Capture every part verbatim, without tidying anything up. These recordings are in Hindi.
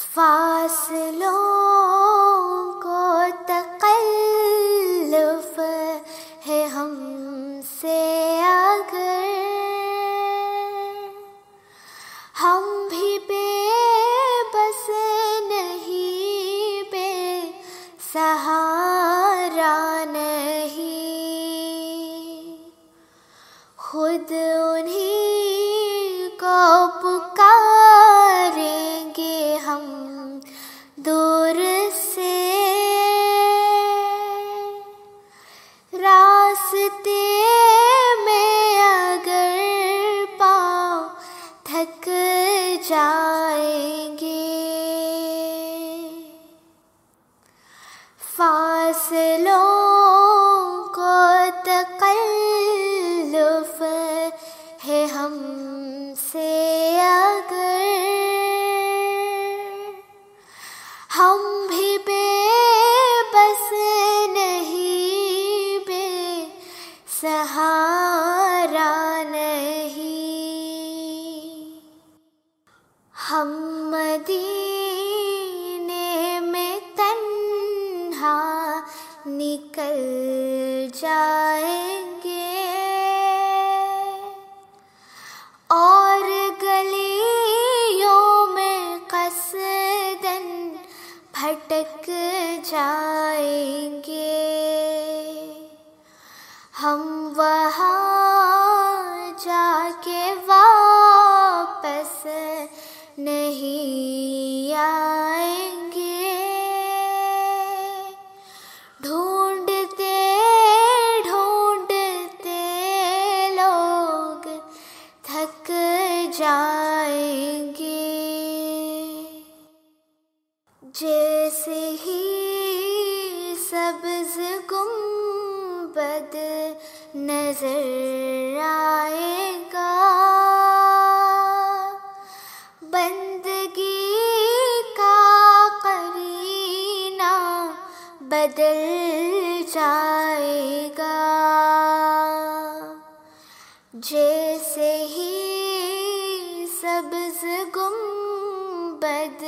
फासलों को तकल्लुफ़ है हमसे अगर, हम भी बेबस नहीं, बेसहारा नहीं, खुद उन्हीं को पुकारेंगे हम दूर से। रास्ते में अगर पाँव थक जाएंगे, फासलों को तकल्लुफ़ है हमसे अगर, हम भी बेबस नहीं, बेसहारा नहीं, हम मदीने में तन्हा निकल जाएंगे और गलियों में कसदन भटक जाएंगे। हम वहाँ जाके वापस नहीं आएंगे, ढूंढते ढूंढते लोग थक जाएंगे। जैसे ही सब्ज़ गुंबद नजर आएगा, बंदगी का करीना बदल जाएगा। जैसे ही सब्ज़ गुंबद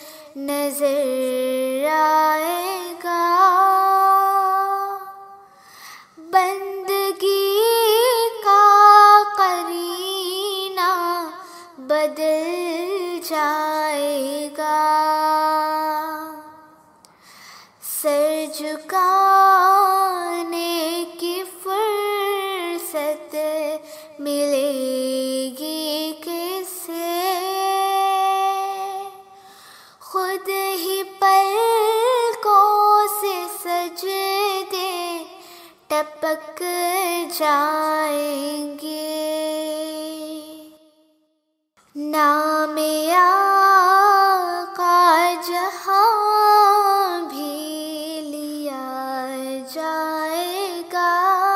नजर आएगा, बंदगी का करीना बदल जाएगा। सर झुकाने की फुर्सत मिलेगी किसे, खुद ही पलकों से सजदे टपक जाएंगे। नामे आका जहाँ भी लिया जाएगा,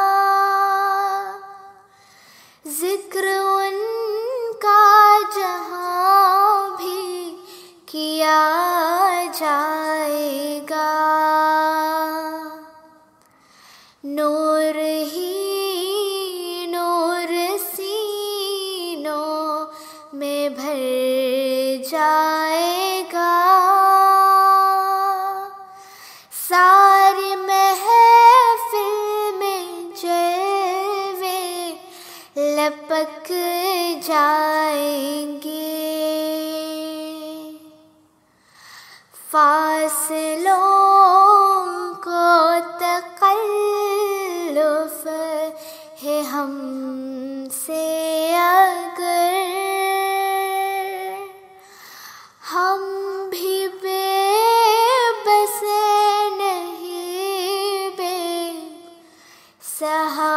जिक्र उनका जहाँ भी किया जाएगा। नूर ही नूर सीनों में भर जाएगा, सारी महफिल में जलवे लपक जाएंगे। फासलों को तकल्लुफ़ है हमसे अगर, हम भी बेबस नहीं, बेसहारा